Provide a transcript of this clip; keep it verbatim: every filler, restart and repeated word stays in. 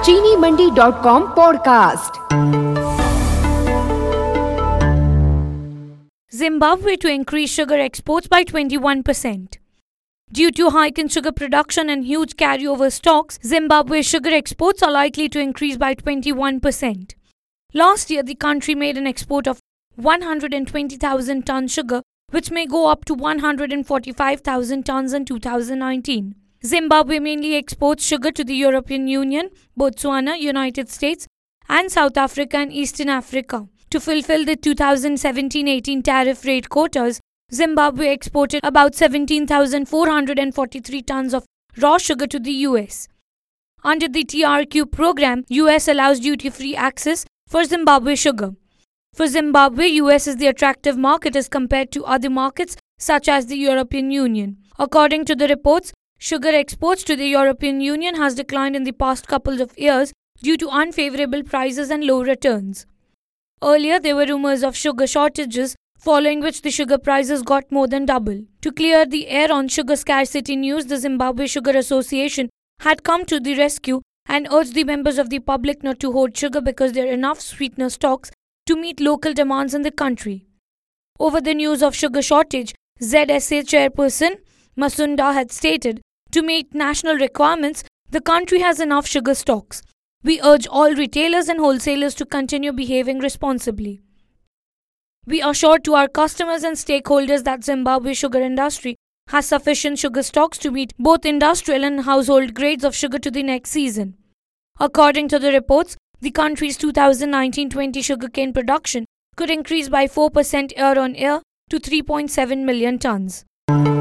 चीनी Mandi dot com podcast. Zimbabwe to increase sugar exports by twenty-one percent. Due to hike in sugar production and huge carryover stocks, Zimbabwe's sugar exports are likely to increase by twenty-one percent. Last year, the country made an export of one hundred twenty thousand tons sugar, which may go up to one hundred forty-five thousand tons in two thousand nineteen. Zimbabwe mainly exports sugar to the European Union, Botswana, United States, and South Africa and Eastern Africa. To fulfill the two thousand seventeen eighteen tariff rate quotas, Zimbabwe exported about seventeen thousand four hundred forty-three tons of raw sugar to the U S. Under the T R Q program, U S allows duty-free access for Zimbabwe sugar. For Zimbabwe, U S is the attractive market as compared to other markets such as the European Union. According to the reports, sugar exports to the European Union has declined in the past couple of years due to unfavorable prices and low returns. Earlier, there were rumors of sugar shortages, following which the sugar prices got more than double. To clear the air on sugar scarcity news, the Zimbabwe Sugar Association had come to the rescue and urged the members of the public not to hoard sugar because there are enough sweetener stocks to meet local demands in the country. Over the news of sugar shortage, Z S A chairperson Masunda had stated, "To meet national requirements, the country has enough sugar stocks. We urge all retailers and wholesalers to continue behaving responsibly. We assure to our customers and stakeholders that Zimbabwe's sugar industry has sufficient sugar stocks to meet both industrial and household grades of sugar to the next season." According to the reports, the country's two thousand nineteen twenty sugarcane production could increase by four percent year on year to three point seven million tons.